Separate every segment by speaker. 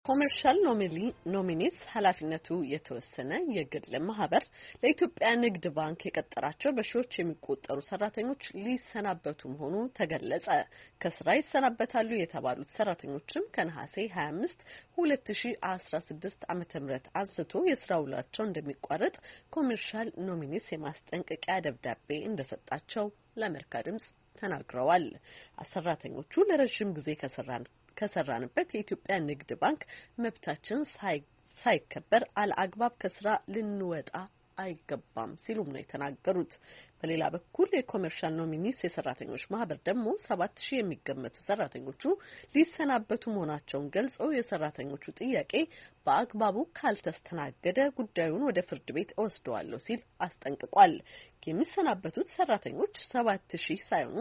Speaker 1: ኮመርሻል ኖሚኒስ ኃላፊነቱ የተወሰነ የግል ማህበር ለኢትዮጵያ ንግድ ባንክ የቀጠራቸው በሺዎች የሚቆጠሩ ሰራተኞች ሊሰናበቱ መሆኑ ተገለጸ። ከስራ ይሰናበታሉ የተባሉት ሰራተኞችም ከነሐሴ 25 2016 ዓ.ም አንስቶ የስራ ውላቸው እንደሚቋረጥ ኮመርሻል ኖሚኒስ የማስጠንቀቂያ ደብዳቤ እንደሰጣቸው ለአሜሪካ ድምጽ ተናግረዋል። ሰራተኞቹ ለረጅም ጊዜ ከሰራንበት የኢትዮጵያ ንግድ ባንክ መብታችን ሳይከበር አለአግባብ ከስራ ልንወጣ አይገባም ሲሉም ነው የተናገሩት። በሌላ በኩል የኮመርሻል ኖሚኒስ የሰራተኞች ማህበር ደግሞ 7000 የሚገመቱ ሰራተኞቹ ሊሰናበቱ መሆናቸውን ገልጸው የሰራተኞቹ ጥያቄ በአግባቡ ካልተስተናገደ ጉዳዩን ወደ ፍርድ ቤት እወስደዋለሁ ሲል አስጠንቅቋል። የሚሰናበቱት ሰራተኞች 7000 ሳይሆኑ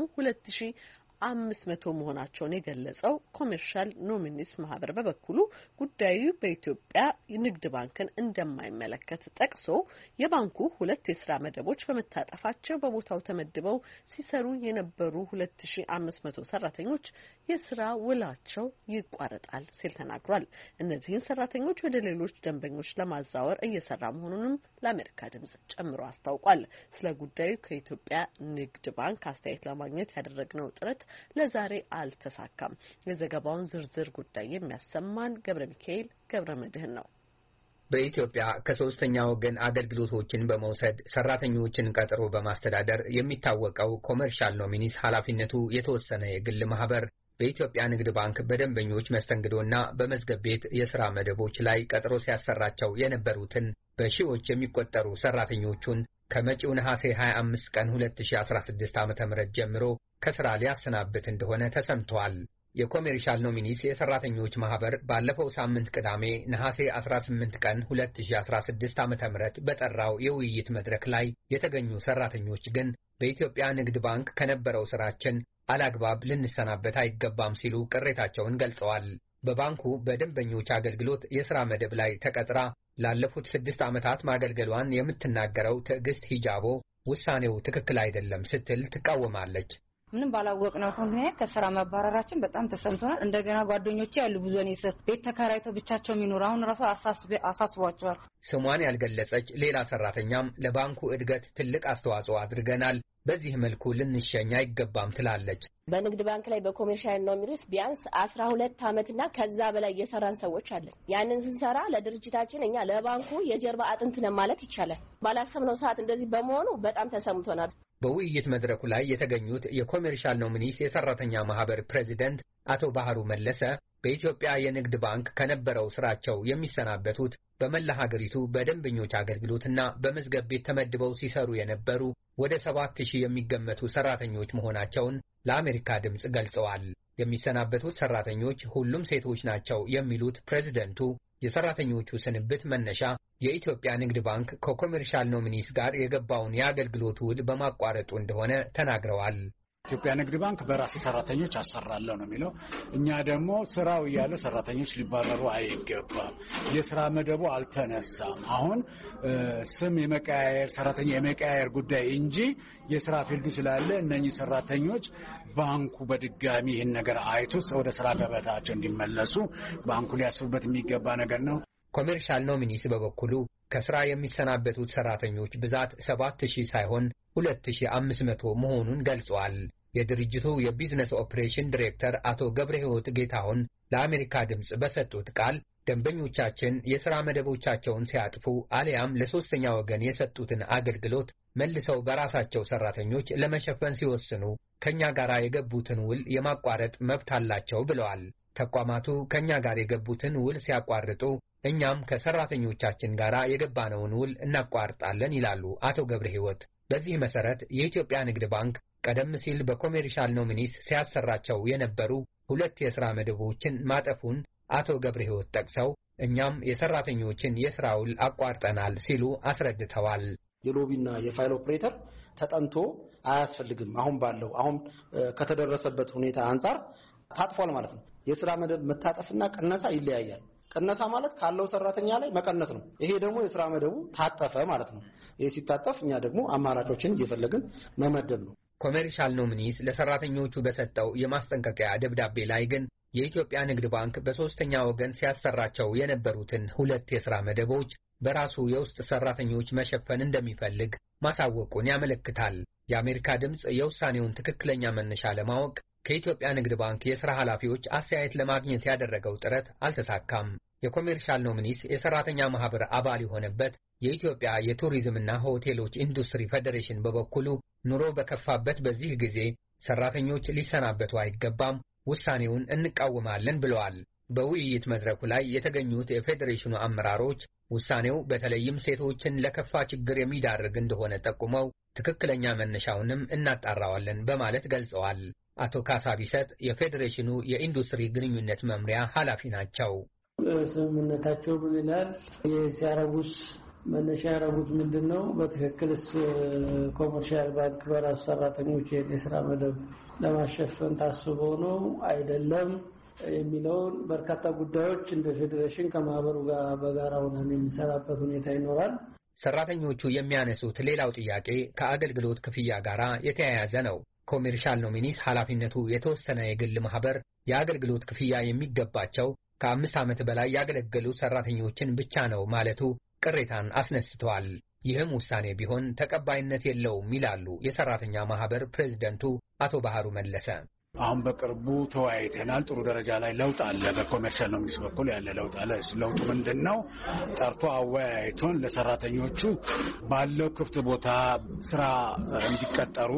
Speaker 1: 2500 መሆናቸውን የገለጸው ኮመርሻል ኖሚኒስ ማህበር በበኩሉ ጉዳዩ በኢትዮጵያ ንግድ ባንክን እንደማይመለከት ጠቅሶ የባንኩ ሁለት የስራ መደቦች በመታጠፋቸው በቦታው ተመድበው ሲሰሩ የነበሩ 2500 ሰራተኞች የስራ ውላቸው ይቋረጣል ሲል ተናግሯል። እነዚህን ሰራተኞች ወደ ሌሎች ደንበኞች ለማዛወር እየሰራ መሆኑንም ለአሜሪካ ድምጽ ጨምሮ አስታውቋል። ስለ ጉዳዩ ከኢትዮጵያ ንግድ ባንክ አስተያየት ለማግኘት ያደረግነው ጥረት ለዛሬ አልተሳካም። የዘገባውን ዝርዝር ጉዳይ የሚያሰማን ገብረ ሚካኤል ገብረ መድህን ነው።
Speaker 2: በኢትዮጵያ ከሶስተኛ ወገን አገልግሎቶችን በመውሰድ ሰራተኞችን ቀጥሮ በማስተዳደር የሚታወቀው ኮመርሻል ኖሚኒስ ኃላፊነቱ የተወሰነ የግል ማህበር በኢትዮጵያ ንግድ ባንክ በደንበኞች መስተንግዶና በመዝገብ ቤት የሥራ መደቦች ላይ ቀጥሮ ሲያሰራቸው የነበሩትን በሺዎች የሚቆጠሩ ሰራተኞቹን ከመጪው ነሐሴ 25 ቀን 2016 ዓ.ም ጀምሮ ከሥራ ሊያሰናብት እንደሆነ ተሰምቷል። የኮመርሻል ኖሚኒስ የሰራተኞች ማህበር ባለፈው ሳምንት ቅዳሜ ነሐሴ 18 ቀን 2016 ዓ.ም በጠራው የውይይት መድረክ ላይ የተገኙ ሰራተኞች ግን በኢትዮጵያ ንግድ ባንክ ከነበረው ስራችን አላግባብ ልንሰናበት አይገባም ሲሉ ቅሬታቸውን ገልጸዋል። በባንኩ በደንበኞች አገልግሎት የሥራ መደብ ላይ ተቀጥራ ላለፉት 6 ዓመታት ማገልገሏን የምትናገረው ትዕግስት ሂጃቦ ውሳኔው ትክክል አይደለም ስትል ትቃወማለች።
Speaker 3: ምንም ባላወቅነው ምክንያት ከስራ መባረራችን በጣም ተሰምቶናል። እንደገና ጓደኞቼ ያሉ ብዙ ቤት ተከራይተው ብቻቸው የሚኖር አሁን ራሱ አሳስቧቸዋል።
Speaker 2: ስሟን ያልገለጸች ሌላ ሰራተኛም ለባንኩ እድገት ትልቅ አስተዋጽኦ አድርገናል፣ በዚህ መልኩ ልንሸኝ አይገባም ትላለች።
Speaker 4: በንግድ ባንክ ላይ በኮመርሻል ኖሚኒስ ቢያንስ 12 ዓመትና ከዛ በላይ የሰራን ሰዎች አለን። ያንን ስንሰራ ለድርጅታችን እኛ ለባንኩ የጀርባ አጥንት ነን ማለት ይቻላል። ባላሰብነው ሰዓት እንደዚህ በመሆኑ በጣም ተሰምቶናል።
Speaker 2: በውይይት መድረኩ ላይ የተገኙት የኮመርሻል ኖሚኒስ የሰራተኛ ማህበር ፕሬዚደንት አቶ ባህሩ መለሰ በኢትዮጵያ የንግድ ባንክ ከነበረው ስራቸው የሚሰናበቱት በመላ ሀገሪቱ በደንበኞች አገልግሎትና በመዝገብ ቤት ተመድበው ሲሰሩ የነበሩ ወደ 7000 የሚገመቱ ሰራተኞች መሆናቸውን ለአሜሪካ ድምጽ ገልጸዋል። የሚሰናበቱት ሰራተኞች ሁሉም ሴቶች ናቸው የሚሉት ፕሬዚደንቱ የሰራተኞቹ ስንብት መነሻ የኢትዮጵያ ንግድ ባንክ ከኮመርሻል ኖሚኒስ ጋር የገባውን የአገልግሎት ውል በማቋረጡ እንደሆነ ተናግረዋል።
Speaker 5: ኢትዮጵያ ንግድ ባንክ በራሴ ሰራተኞች አሰራለሁ ነው የሚለው። እኛ ደግሞ ስራው እያለ ሰራተኞች ሊባረሩ አይገባም። የስራ መደቡ አልተነሳም። አሁን ስም የመቀያየር ሰራተኛ የመቀያየር ጉዳይ እንጂ የስራ ፊልዱ ስላለ እነኚህ ሰራተኞች ባንኩ በድጋሚ ይህን ነገር አይቶ ወደ ስራ ገበታቸው እንዲመለሱ ባንኩ ሊያስብበት የሚገባ ነገር ነው።
Speaker 2: ኮመርሻል ኖሚኒስ በበኩሉ ከስራ የሚሰናበቱት ሰራተኞች ብዛት 7000 ሳይሆን 2500 መሆኑን ገልጿል። የድርጅቱ የቢዝነስ ኦፕሬሽን ዲሬክተር አቶ ገብረ ሕይወት ጌታሁን ለአሜሪካ ድምጽ በሰጡት ቃል ደንበኞቻችን የሥራ መደቦቻቸውን ሲያጥፉ አሊያም ለሶስተኛ ወገን የሰጡትን አገልግሎት መልሰው በራሳቸው ሰራተኞች ለመሸፈን ሲወስኑ ከኛ ጋር የገቡትን ውል የማቋረጥ መብት አላቸው ብለዋል። ተቋማቱ ከኛ ጋር የገቡትን ውል ሲያቋርጡ እኛም ከሰራተኞቻችን ጋር የገባነውን ውል እናቋርጣለን ይላሉ አቶ ገብረ ሕይወት። በዚህ መሰረት የኢትዮጵያ ንግድ ባንክ ቀደም ሲል በኮመርሻል ኖሚኒስ ሲያሰራቸው የነበሩ 2 የሥራ መደቦችን ማጠፉን አቶ ገብረ ሕይወት ጠቅሰው እኛም የሰራተኞችን የሥራ ውል አቋርጠናል ሲሉ አስረድተዋል።
Speaker 6: የሎቢና የፋይል ኦፕሬተር ተጠንቶ አያስፈልግም። አሁን ከተደረሰበት ሁኔታ አንፃር ታጥፏል ማለት ነው። የሥራ መደብ መታጠፍና ቀነሳ ይለያያል። ቀነሳ ማለት ካለው ሰራተኛ ላይ መቀነስ ነው። ይሄ ደግሞ የሥራ መደቡ ታጠፈ ማለት ነው። ይሄ ሲታጠፍ እኛ ደግሞ አማራጮችን እየፈለግን መመደብ ነው።
Speaker 2: ኮመርሻል ኖሚኒስ ለሰራተኞቹ በሰጠው የማስጠንቀቂያ ደብዳቤ ላይ ግን የኢትዮጵያ ንግድ ባንክ በሶስተኛ ወገን ሲያሰራቸው የነበሩትን 2 የሥራ መደቦች በራሱ የውስጥ ሰራተኞች መሸፈን እንደሚፈልግ ማሳወቁን ያመለክታል። የአሜሪካ ድምፅ የውሳኔውን ትክክለኛ መነሻ ለማወቅ ከኢትዮጵያ ንግድ ባንክ የሥራ ኃላፊዎች አስተያየት ለማግኘት ያደረገው ጥረት አልተሳካም። የኮሜርሻል ኖሚኒስ የሰራተኛ ማህበር አባል የሆነበት የኢትዮጵያ የቱሪዝምና ሆቴሎች ኢንዱስትሪ ፌዴሬሽን በበኩሉ ኑሮ በከፋበት በዚህ ጊዜ ሰራተኞች ሊሰናበቱ አይገባም፣ ውሳኔውን እንቃወማለን ብለዋል። በውይይት መድረኩ ላይ የተገኙት የፌዴሬሽኑ አመራሮች ውሳኔው በተለይም ሴቶችን ለከፋ ችግር የሚዳርግ እንደሆነ ጠቁመው ትክክለኛ መነሻውንም እናጣራዋለን በማለት ገልጸዋል። አቶ ካሳ ቢሰጥ የፌዴሬሽኑ የኢንዱስትሪ ግንኙነት መምሪያ ኃላፊ ናቸው።
Speaker 7: ስምምነታቸው ምን ይላል? የሲያረጉስ መነሻ ያረጉት ምንድነው? በትክክልስ ኮመርሻል ባንክ በራሱ ሰራተኞች የሥራ መደብ ለማሸፈን ታስቦ ነው አይደለም የሚለውን በርካታ ጉዳዮች እንደ ፌዴሬሽን ከማህበሩ ጋር በጋራ ሆነን የምንሰራበት ሁኔታ ይኖራል።
Speaker 2: ሰራተኞቹ የሚያነሱት ሌላው ጥያቄ ከአገልግሎት ክፍያ ጋር የተያያዘ ነው። ኮሜርሻል ኖሚኒስ ኃላፊነቱ የተወሰነ የግል ማህበር የአገልግሎት ክፍያ የሚገባቸው ከ5 ዓመት በላይ ያገለገሉ ሰራተኞችን ብቻ ነው ማለቱ ቅሬታን አስነስተዋል። ይህም ውሳኔ ቢሆን ተቀባይነት የለውም ይላሉ የሰራተኛ ማህበር ፕሬዝደንቱ አቶ ባህሩ መለሰ።
Speaker 5: አሁን በቅርቡ ተወያይተናል። ጥሩ ደረጃ ላይ ለውጥ አለ። በኮሜርሻል ኖሚኒስ በኩል ያለ ለውጥ አለ። ለውጡ ምንድነው? ጠርቶ አወያይቶን ለሰራተኞቹ ባለው ክፍት ቦታ ስራ እንዲቀጠሩ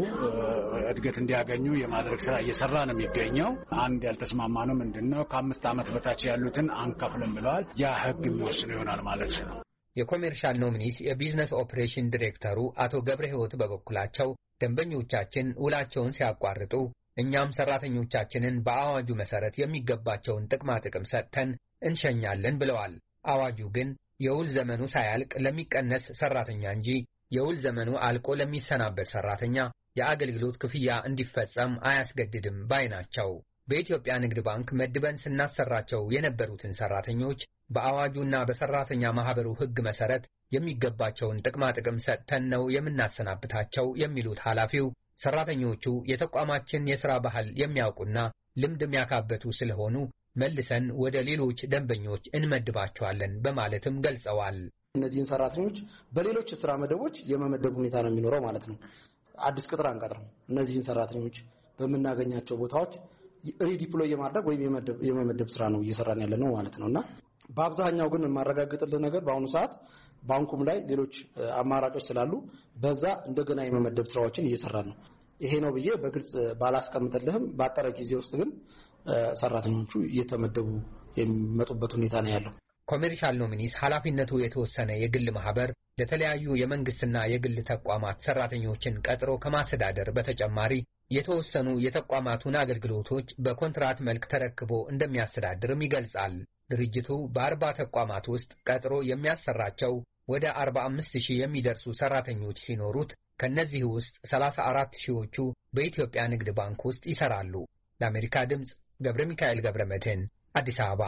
Speaker 5: እድገት እንዲያገኙ የማድረግ ስራ እየሰራ ነው የሚገኘው። አንድ ያልተስማማ ነው ምንድነው? ከ5 ዓመት በታች ያሉትን አንከፍልም ብለዋል። ያ ህግ የሚወስነው ይሆናል ማለት ነው።
Speaker 2: የኮሜርሻል ኖሚኒስ የቢዝነስ ኦፕሬሽን ዲሬክተሩ አቶ ገብረ ህይወት በበኩላቸው ደንበኞቻችን ውላቸውን ሲያቋርጡ እኛም ሰራተኞቻችንን በአዋጁ መሰረት የሚገባቸውን ጥቅማ ጥቅም ሰጥተን እንሸኛለን ብለዋል። አዋጁ ግን የውል ዘመኑ ሳያልቅ ለሚቀነስ ሰራተኛ እንጂ የውል ዘመኑ አልቆ ለሚሰናበት ሰራተኛ የአገልግሎት ክፍያ እንዲፈጸም አያስገድድም ባይ ናቸው። በኢትዮጵያ ንግድ ባንክ መድበን ስናሰራቸው የነበሩትን ሰራተኞች በአዋጁና በሰራተኛ ማህበሩ ህግ መሰረት የሚገባቸውን ጥቅማ ጥቅም ሰጥተን ነው የምናሰናብታቸው የሚሉት ኃላፊው ሰራተኞቹ የተቋማችን የሥራ ባህል የሚያውቁና ልምድ የሚያካበቱ ስለሆኑ መልሰን ወደ ሌሎች ደንበኞች እንመድባቸዋለን በማለትም ገልጸዋል።
Speaker 6: እነዚህን ሰራተኞች በሌሎች የሥራ መደቦች የመመደብ ሁኔታ ነው የሚኖረው ማለት ነው። አዲስ ቅጥር አንቀጥርም። እነዚህን ሰራተኞች በምናገኛቸው ቦታዎች ሪዲፕሎይ የማድረግ ወይም የመመደብ ስራ ነው እየሰራን ያለ ነው ማለት ነውና በአብዛኛው ግን የማረጋግጥልህ ነገር በአሁኑ ሰዓት ባንኩም ላይ ሌሎች አማራጮች ስላሉ በዛ እንደገና የመመደብ ስራዎችን እየሰራን ነው። ይሄ ነው ብዬ በግልጽ ባላስቀምጥልህም ባጠረ ጊዜ ውስጥ ግን ሰራተኞቹ እየተመደቡ የሚመጡበት ሁኔታ ነው ያለው።
Speaker 2: ኮሜርሻል ኖሚኒስ ኃላፊነቱ የተወሰነ የግል ማህበር ለተለያዩ የመንግስትና የግል ተቋማት ሰራተኞችን ቀጥሮ ከማስተዳደር በተጨማሪ የተወሰኑ የተቋማቱን አገልግሎቶች በኮንትራት መልክ ተረክቦ እንደሚያስተዳድርም ይገልጻል። ድርጅቱ በ40 ተቋማት ውስጥ ቀጥሮ የሚያሰራቸው ወደ 45,000 የሚደርሱ ሰራተኞች ሲኖሩት ከነዚህ ውስጥ 34,000ዎቹ በኢትዮጵያ ንግድ ባንክ ውስጥ ይሰራሉ። ለአሜሪካ ድምፅ ገብረ ሚካኤል ገብረ መድህን አዲስ አበባ